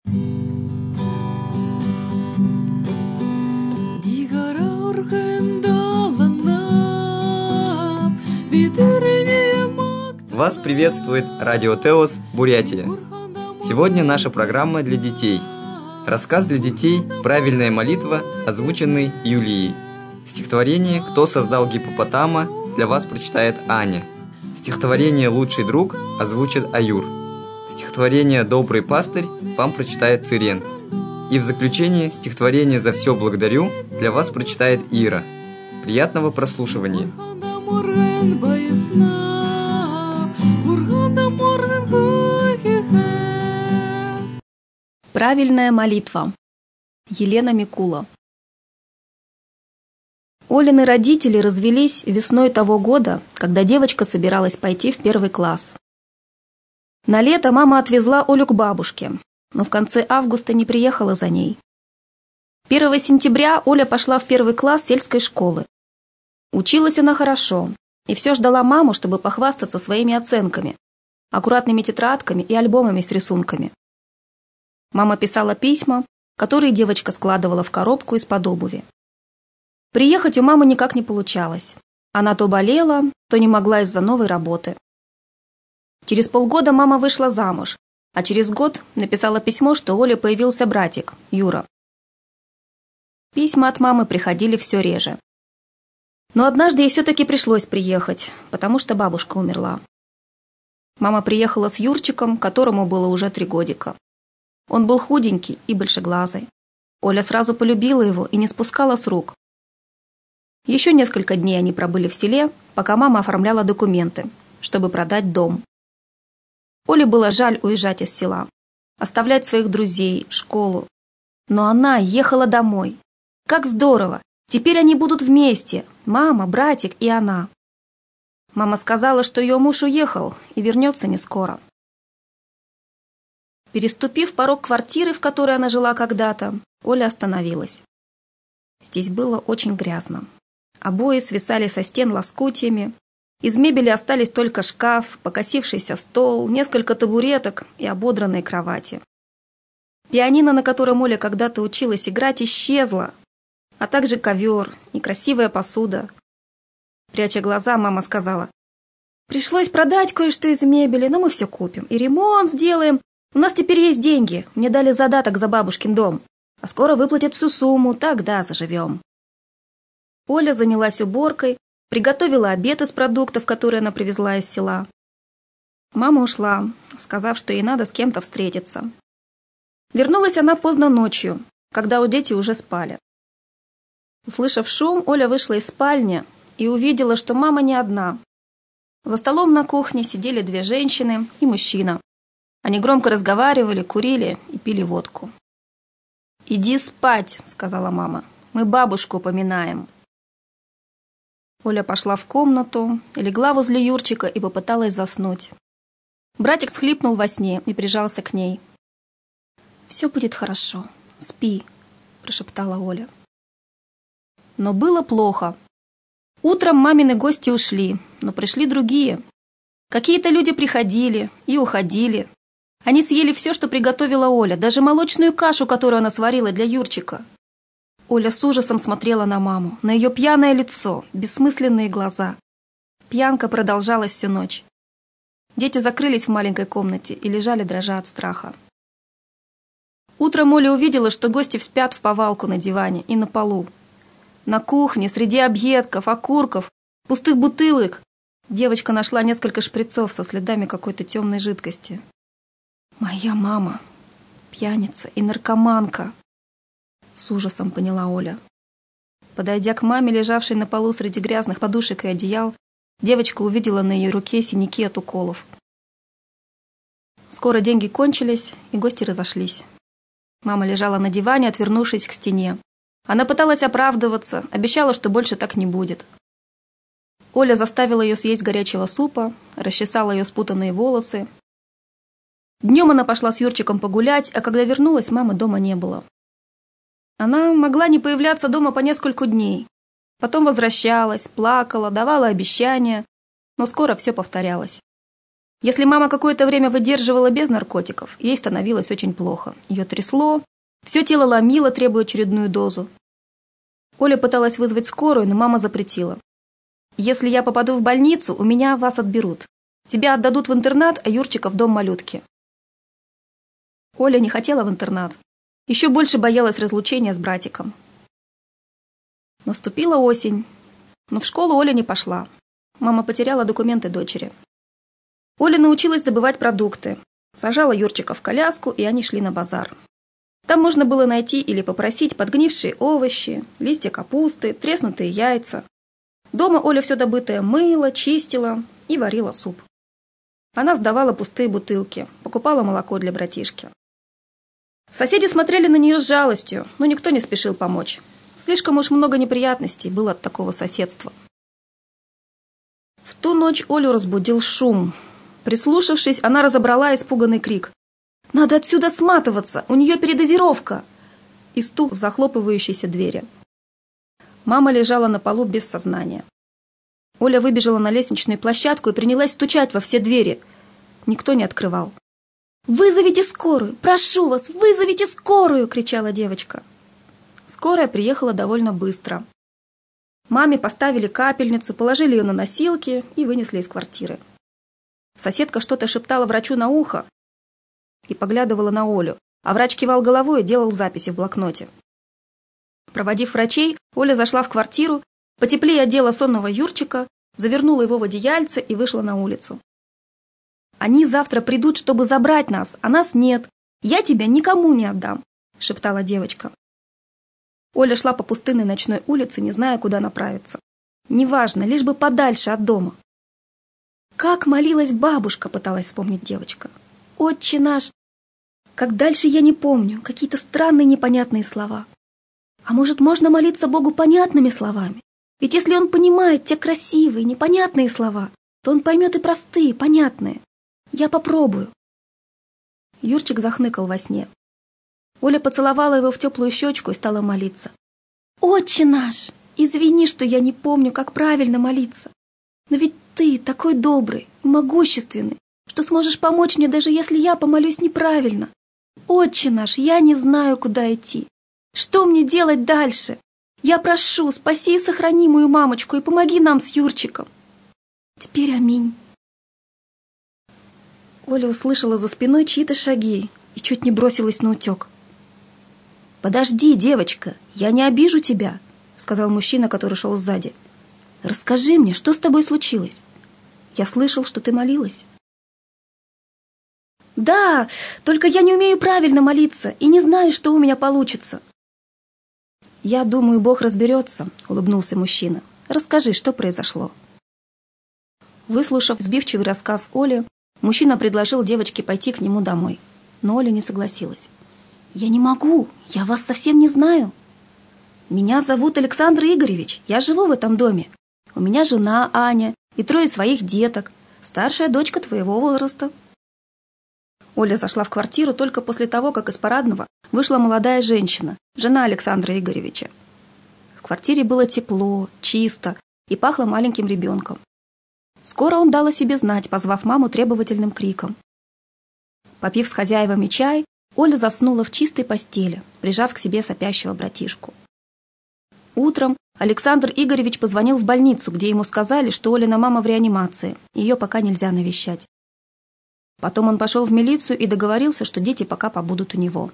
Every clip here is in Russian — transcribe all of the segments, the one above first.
Вас приветствует Радио Теос, Бурятия. Сегодня наша программа для детей. Рассказ для детей «Правильная молитва», озвученный Юлией. Стихотворение «Кто создал гиппопотама» для вас прочитает Аня. Стихотворение «Лучший друг» озвучит Аюр. Стихотворение «Добрый пастырь» вам прочитает Цирен. И в заключение стихотворение «За все благодарю» для вас прочитает Ира. Приятного прослушивания. Правильная молитва. Елена Микула. Олины родители развелись весной того года, когда девочка собиралась пойти в 1 класс. На лето мама отвезла Олю к бабушке, но в конце августа не приехала за ней. 1 сентября Оля пошла в 1 класс сельской школы. Училась она хорошо и все ждала маму, чтобы похвастаться своими оценками, аккуратными тетрадками и альбомами с рисунками. Мама писала письма, которые девочка складывала в коробку из-под обуви. Приехать у мамы никак не получалось. Она то болела, то не могла из-за новой работы. Через полгода мама вышла замуж, а через год написала письмо, что у Оли появился братик, Юра. Письма от мамы приходили все реже. Но однажды ей все-таки пришлось приехать, потому что бабушка умерла. Мама приехала с Юрчиком, которому было уже 3 годика. Он был худенький и большеглазый. Оля сразу полюбила его и не спускала с рук. Еще несколько дней они пробыли в селе, пока мама оформляла документы, чтобы продать дом. Оле было жаль уезжать из села, оставлять своих друзей, школу. Но она ехала домой. Как здорово! Теперь они будут вместе, мама, братик и она. Мама сказала, что ее муж уехал и вернется не скоро. Переступив порог квартиры, в которой она жила когда-то, Оля остановилась. Здесь было очень грязно. Обои свисали со стен лоскутьями. Из мебели остались только шкаф, покосившийся стол, несколько табуреток и ободранные кровати. Пианино, на котором Оля когда-то училась играть, исчезло, а также ковер и красивая посуда. Пряча глаза, мама сказала: «Пришлось продать кое-что из мебели, но мы все купим и ремонт сделаем. У нас теперь есть деньги, мне дали задаток за бабушкин дом, а скоро выплатят всю сумму, тогда заживем». Оля занялась уборкой, приготовила обед из продуктов, которые она привезла из села. Мама ушла, сказав, что ей надо с кем-то встретиться. Вернулась она поздно ночью, когда дети уже спали. Услышав шум, Оля вышла из спальни и увидела, что мама не одна. За столом на кухне сидели 2 женщины и мужчина. Они громко разговаривали, курили и пили водку. «Иди спать», — сказала мама, — «мы бабушку поминаем». Оля пошла в комнату, легла возле Юрчика и попыталась заснуть. Братик схлипнул во сне и прижался к ней. «Все будет хорошо, спи», — прошептала Оля. Но было плохо. Утром мамины гости ушли, но пришли другие. Какие-то люди приходили и уходили. Они съели все, что приготовила Оля, даже молочную кашу, которую она сварила для Юрчика. Оля с ужасом смотрела на маму, на ее пьяное лицо, бессмысленные глаза. Пьянка продолжалась всю ночь. Дети закрылись в маленькой комнате и лежали, дрожа от страха. Утром Оля увидела, что гости спят в повалку на диване и на полу. На кухне, среди объедков, окурков, пустых бутылок, девочка нашла несколько шприцов со следами какой-то темной жидкости. «Моя мама, пьяница и наркоманка», — с ужасом поняла Оля. Подойдя к маме, лежавшей на полу среди грязных подушек и одеял, девочка увидела на ее руке синяки от уколов. Скоро деньги кончились, и гости разошлись. Мама лежала на диване, отвернувшись к стене. Она пыталась оправдываться, обещала, что больше так не будет. Оля заставила ее съесть горячего супа, расчесала ее спутанные волосы. Днем она пошла с Юрчиком погулять, а когда вернулась, мамы дома не было. Она могла не появляться дома по нескольку дней. Потом возвращалась, плакала, давала обещания, но скоро все повторялось. Если мама какое-то время выдерживала без наркотиков, ей становилось очень плохо. Ее трясло, все тело ломило, требуя очередную дозу. Оля пыталась вызвать скорую, но мама запретила. «Если я попаду в больницу, у меня вас отберут. Тебя отдадут в интернат, а Юрчика в дом малютки». Оля не хотела в интернат. Еще больше боялась разлучения с братиком. Наступила осень, но в школу Оля не пошла. Мама потеряла документы дочери. Оля научилась добывать продукты. Сажала Юрчика в коляску, и они шли на базар. Там можно было найти или попросить подгнившие овощи, листья капусты, треснутые яйца. Дома Оля все добытое мыла, чистила и варила суп. Она сдавала пустые бутылки, покупала молоко для братишки. Соседи смотрели на нее с жалостью, но никто не спешил помочь. Слишком уж много неприятностей было от такого соседства. В ту ночь Олю разбудил шум. Прислушавшись, она разобрала испуганный крик. «Надо отсюда сматываться! У нее передозировка!» И стук захлопывающейся двери. Мама лежала на полу без сознания. Оля выбежала на лестничную площадку и принялась стучать во все двери. Никто не открывал. «Вызовите скорую! Прошу вас, вызовите скорую!» — кричала девочка. Скорая приехала довольно быстро. Маме поставили капельницу, положили ее на носилки и вынесли из квартиры. Соседка что-то шептала врачу на ухо и поглядывала на Олю, а врач кивал головой и делал записи в блокноте. Проводив врачей, Оля зашла в квартиру, потеплее одела сонного Юрчика, завернула его в одеяльце и вышла на улицу. «Они завтра придут, чтобы забрать нас, а нас нет. Я тебя никому не отдам», — шептала девочка. Оля шла по пустынной ночной улице, не зная, куда направиться. Неважно, лишь бы подальше от дома. «Как молилась бабушка», — пыталась вспомнить девочка. «Отче наш». Как дальше я не помню, какие-то странные непонятные слова. А может, можно молиться Богу понятными словами? Ведь если Он понимает те красивые, непонятные слова, то Он поймет и простые, понятные. Я попробую. Юрчик захныкал во сне. Оля поцеловала его в теплую щечку и стала молиться. «Отче наш, извини, что я не помню, как правильно молиться. Но ведь ты такой добрый и могущественный, что сможешь помочь мне, даже если я помолюсь неправильно. Отче наш, я не знаю, куда идти. Что мне делать дальше? Я прошу, спаси и сохрани мою мамочку и помоги нам с Юрчиком. Теперь аминь». Оля услышала за спиной чьи-то шаги и чуть не бросилась наутек. «Подожди, девочка, я не обижу тебя», — сказал мужчина, который шел сзади. «Расскажи мне, что с тобой случилось? Я слышал, что ты молилась». «Да, только я не умею правильно молиться и не знаю, что у меня получится». «Я думаю, Бог разберется», — улыбнулся мужчина. «Расскажи, что произошло». Выслушав сбивчивый рассказ Оли, мужчина предложил девочке пойти к нему домой, но Оля не согласилась. «Я не могу, я вас совсем не знаю. Меня зовут Александр Игоревич, я живу в этом доме. У меня жена Аня и 3 своих деток, старшая дочка твоего возраста». Оля зашла в квартиру только после того, как из парадного вышла молодая женщина, жена Александра Игоревича. В квартире было тепло, чисто и пахло маленьким ребенком. Скоро он дал о себе знать, позвав маму требовательным криком. Попив с хозяевами чай, Оля заснула в чистой постели, прижав к себе сопящего братишку. Утром Александр Игоревич позвонил в больницу, где ему сказали, что Олина мама в реанимации, ее пока нельзя навещать. Потом он пошел в милицию и договорился, что дети пока побудут у него.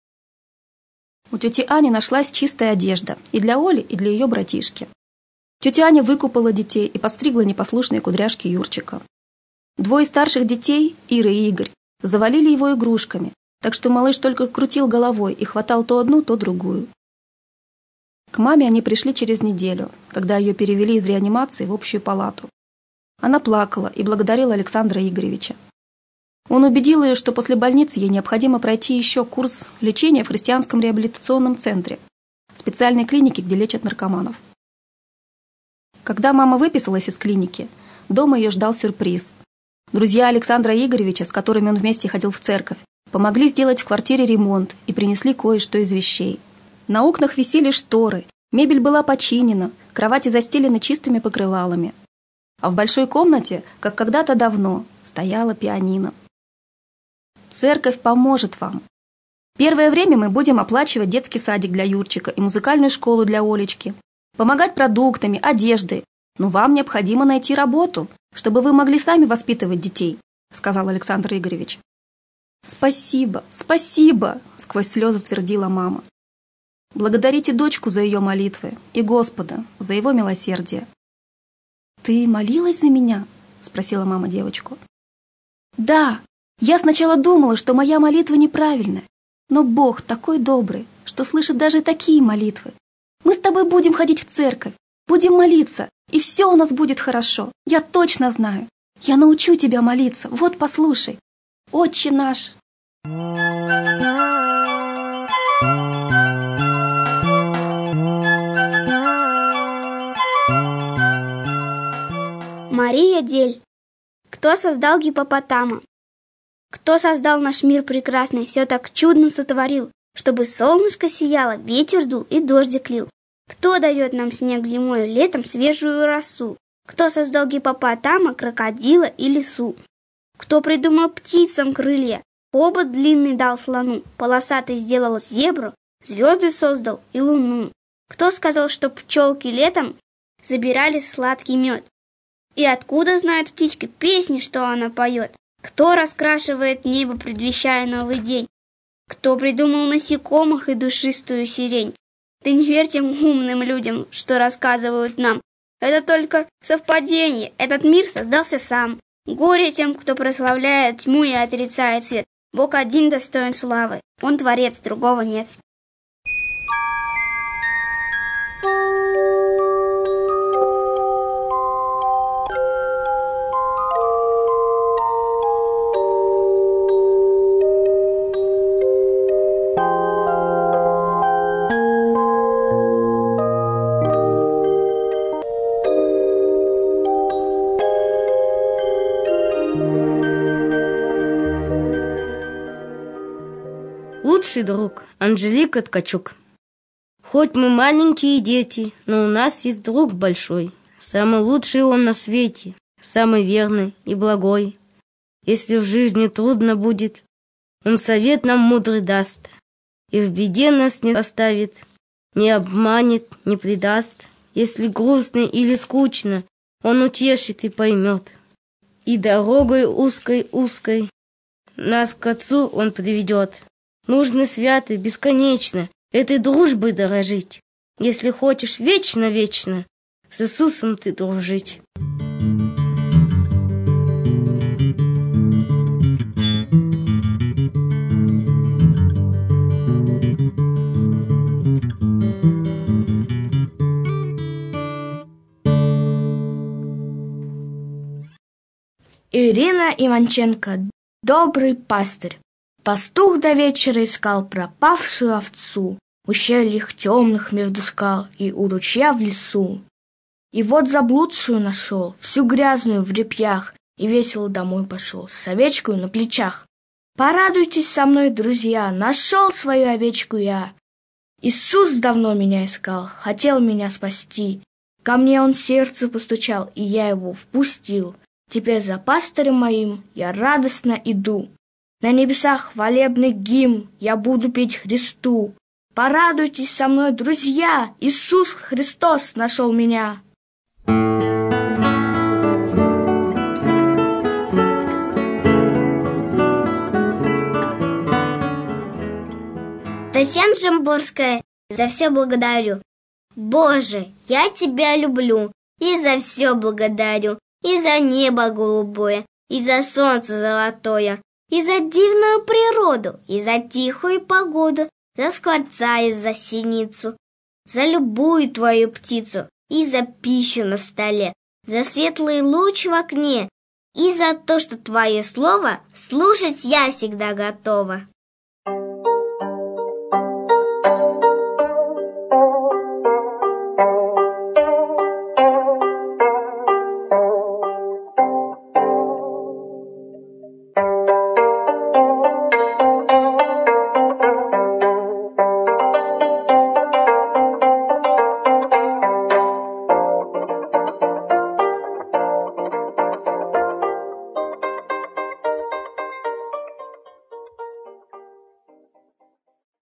У тети Ани нашлась чистая одежда и для Оли, и для ее братишки. Тетя Аня выкупала детей и постригла непослушные кудряшки Юрчика. 2 старших детей, Ира и Игорь, завалили его игрушками, так что малыш только крутил головой и хватал то одну, то другую. К маме они пришли через неделю, когда ее перевели из реанимации в общую палату. Она плакала и благодарила Александра Игоревича. Он убедил ее, что после больницы ей необходимо пройти еще курс лечения в христианском реабилитационном центре, специальной клинике, где лечат наркоманов. Когда мама выписалась из клиники, дома ее ждал сюрприз. Друзья Александра Игоревича, с которыми он вместе ходил в церковь, помогли сделать в квартире ремонт и принесли кое-что из вещей. На окнах висели шторы, мебель была починена, кровати застелены чистыми покрывалами. А в большой комнате, как когда-то давно, стояло пианино. Церковь поможет вам. Первое время мы будем оплачивать детский садик для Юрчика и музыкальную школу для Олечки, помогать продуктами, одеждой, но вам необходимо найти работу, чтобы вы могли сами воспитывать детей, сказал Александр Игоревич. Спасибо, спасибо, сквозь слезы твердила мама. Благодарите дочку за ее молитвы и Господа за его милосердие. Ты молилась за меня? Спросила мама девочку. Да, я сначала думала, что моя молитва неправильная, но Бог такой добрый, что слышит даже такие молитвы. Мы с тобой будем ходить в церковь, будем молиться, и все у нас будет хорошо. Я точно знаю. Я научу тебя молиться. Вот, послушай. Отче наш. Мария Дель. Кто создал гиппопотама? Кто создал наш мир прекрасный, все так чудно сотворил, чтобы солнышко сияло, ветер дул и дождик лил? Кто дает нам снег зимой, летом свежую росу? Кто создал гиппопотама, крокодила и лису? Кто придумал птицам крылья, хобот длинный дал слону, полосатый сделал зебру, звезды создал и луну? Кто сказал, что пчелки летом забирали сладкий мед? И откуда знает птичка песни, что она поет? Кто раскрашивает небо, предвещая новый день? Кто придумал насекомых и душистую сирень? Да не верьте умным людям, что рассказывают нам. Это только совпадение, этот мир создался сам. Горе тем, кто прославляет тьму и отрицает свет. Бог один достоин славы, Он творец, другого нет. Лучший друг Анжелика Ткачук. Хоть мы маленькие дети, но у нас есть друг большой. Самый лучший он на свете, самый верный и благой. Если в жизни трудно будет, он совет нам мудрый даст, и в беде нас не оставит, не обманет, не предаст. Если грустно или скучно, он утешит и поймет. И дорогой узкой-узкой нас к Отцу он приведет. Нужно свято, бесконечно этой дружбой дорожить, если хочешь вечно-вечно с Иисусом ты дружить. Ирина Иванченко, добрый пастырь. Пастух до вечера искал пропавшую овцу в ущельях темных между скал и у ручья в лесу. И вот заблудшую нашел, всю грязную в репьях, и весело домой пошел с овечкой на плечах. Порадуйтесь со мной, друзья, нашел свою овечку я. Иисус давно меня искал, хотел меня спасти. Ко мне он сердце постучал, и я его впустил. Теперь за пастырем моим я радостно иду. На небесах хвалебный гимн я буду петь Христу. Порадуйтесь со мной, друзья, Иисус Христос нашел меня. Татьяна Жамборская, за все благодарю. Боже, я тебя люблю и за все благодарю. И за небо голубое, и за солнце золотое, и за дивную природу, и за тихую погоду, за скворца и за синицу, за любую твою птицу, и за пищу на столе, за светлый луч в окне, и за то, что твое слово слушать я всегда готова.